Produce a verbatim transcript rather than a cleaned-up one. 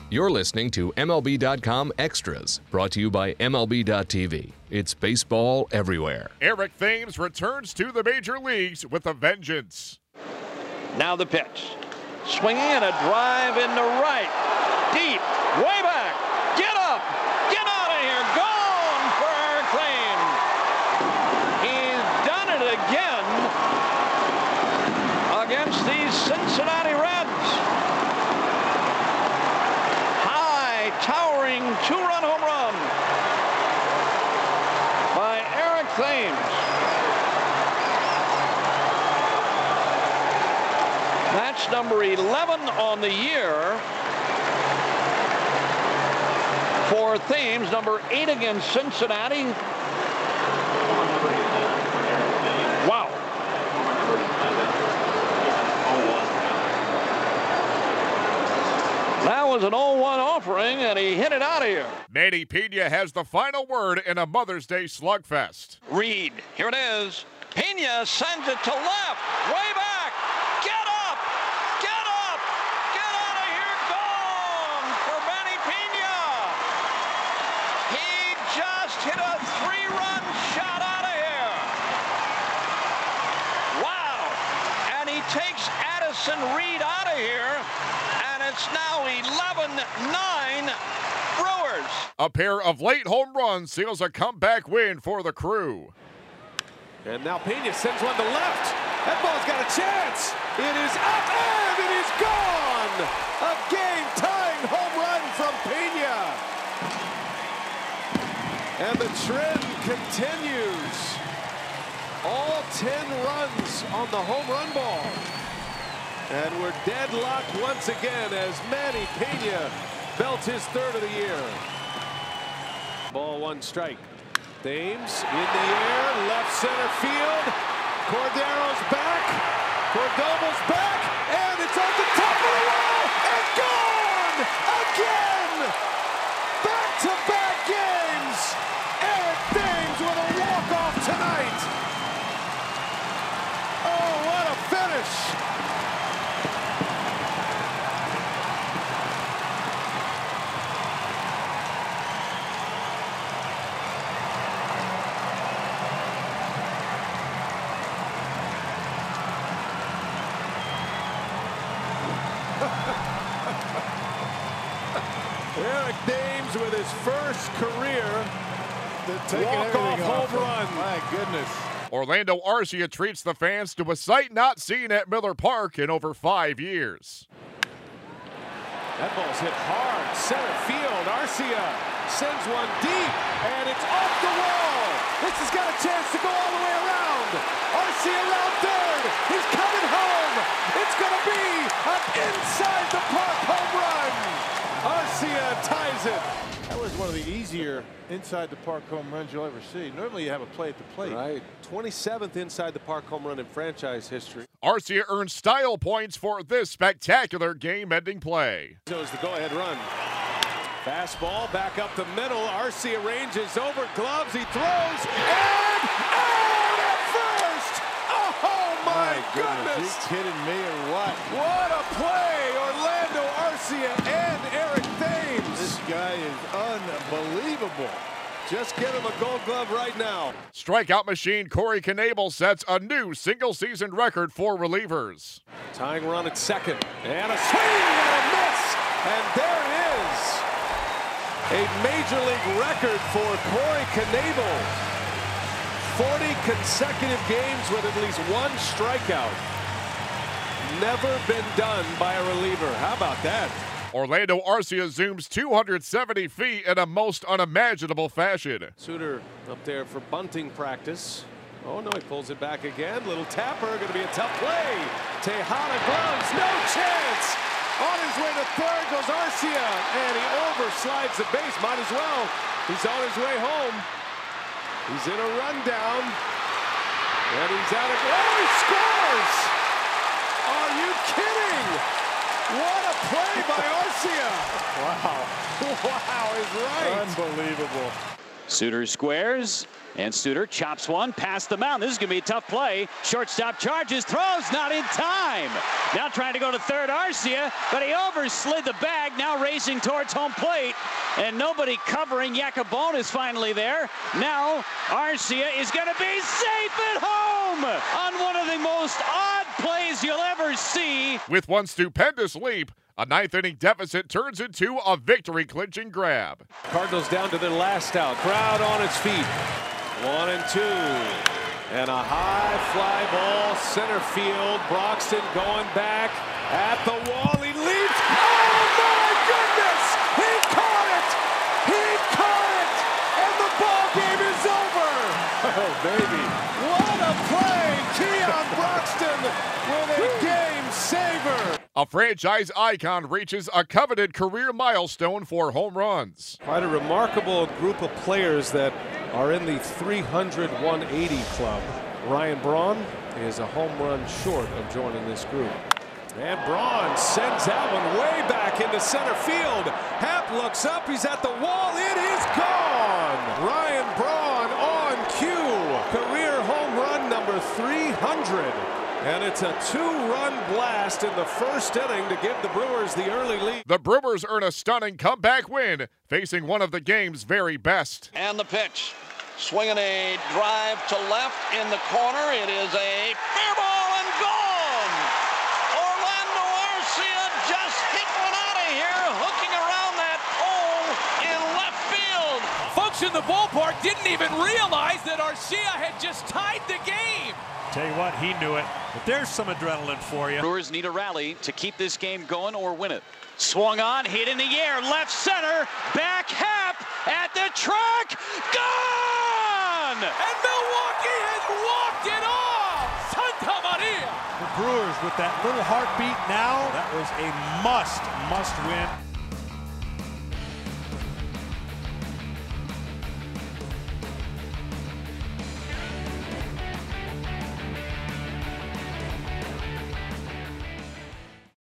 You're listening to M L B dot com Extras, brought to you by M L B dot T V. It's baseball everywhere. Eric Thames returns to the major leagues with a vengeance. Now the pitch. Swinging and a drive into right. Deep. Way back. Get up. Get out of here. Gone for Eric Thames. He's done it again against these Cincinnati Reds. High, towering two-run home run by Eric Thames. That's number eleven on the year for Thames, number eight against Cincinnati. Wow. That was an oh one offering, and he hit it out of here. Manny Pena has the final word in a Mother's Day slugfest. Reed, here it is. Pena sends it to left, way back. Get up! Get up! Get out of here! Gone for Manny Pena. He just hit a three-run shot out of here. Wow! And he takes Addison Reed out of here, and it's now eleven nine Brewers. A pair of late home runs seals a comeback win for the Crew. And now Pena sends one to left. That ball's got a chance. It is up and it is gone. A game-tying home run from Pena. And the trend continues. All ten runs on the home run ball. And we're deadlocked once again as Manny Pena belts his third of the year. Ball one strike. Thames in the air, left center field. Cordero's back. Cordova's back, and it's on the top of the wall and gone again. Back-to-back games. Eric Thames with a walk-off tonight. Oh, what a finish. Eric Thames with his first career walk-off home run. My goodness. Orlando Arcia treats the fans to a sight not seen at Miller Park in over five years. That ball's hit hard. Center field. Arcia sends one deep, and it's off the wall. This has got a chance to go all the way around. Arcia around third. He's coming home. It's going to be an inside the park home run. Arcia ties it. That was one of the easier inside the park home runs you'll ever see. Normally you have a play at the plate. Right. twenty-seventh inside the park home run in franchise history. Arcia earns style points for this spectacular game-ending play. Shows the go-ahead run. Fastball back up the middle. Arcia ranges over, gloves, he throws, and out at first! Oh my, My goodness! goodness. You kidding me or what? What a play! Orlando Arcia and Eric Thames. This guy is unbelievable. Just get him a gold glove right now. Strikeout machine Corey Knebel sets a new single-season record for relievers. Tying run at second. And a swing and a miss. And there it is. A major league record for Corey Knebel. forty consecutive games with at least one strikeout. Never been done by a reliever. How about that? Orlando Arcia zooms two hundred seventy feet in a most unimaginable fashion. Suter up there for bunting practice. Oh no, he pulls it back again. Little tapper, going to be a tough play. Tejada gloves, no chance. On his way to third goes Arcia, and he overslides the base. Might as well. He's on his way home. He's in a rundown, and he's out of. Oh, he scores! Are you kidding? What a play by Arcia! Wow. Wow, is right. Unbelievable. Suter squares, and Suter chops one past the mound. This is going to be a tough play. Shortstop charges, throws, not in time. Now trying to go to third, Arcia, but he overslid the bag, now racing towards home plate, and nobody covering. Jacobone is finally there. Now Arcia is going to be safe at home on one of the most odd plays you'll ever see. With one stupendous leap, a ninth inning deficit turns into a victory-clinching grab. Cardinals down to their last out. Crowd on its feet. One and two. And a high fly ball, center field. Broxton going back at the wall. He leaps. Oh, my goodness! He caught it! He caught it! And the ball game is over! Oh, baby. What a play! Keon Broxton with a game saver. A franchise icon reaches a coveted career milestone for home runs. Quite a remarkable group of players that are in the three hundred one eighty club. Ryan Braun is a home run short of joining this group. And Braun sends that one way back into center field. Happ looks up, he's at the wall, it is gone! Ryan Braun on cue. Career home run number three hundred. And it's a two-run blast in the first inning to give the Brewers the early lead. The Brewers earn a stunning comeback win, facing one of the game's very best. And the pitch. Swinging a drive to left in the corner. It is a fair ball and gone. Orlando Arcia just hit one out of here, hooking around that pole in left field. Folks in the ballpark didn't even realize that Arcia had just tied the game. Tell you what, he knew it. But there's some adrenaline for you. Brewers need a rally to keep this game going or win it. Swung on, hit in the air, left center, back Happ at the track, gone! And Milwaukee has walked it off! Santa Maria! The Brewers with that little heartbeat now, that was a must, must win.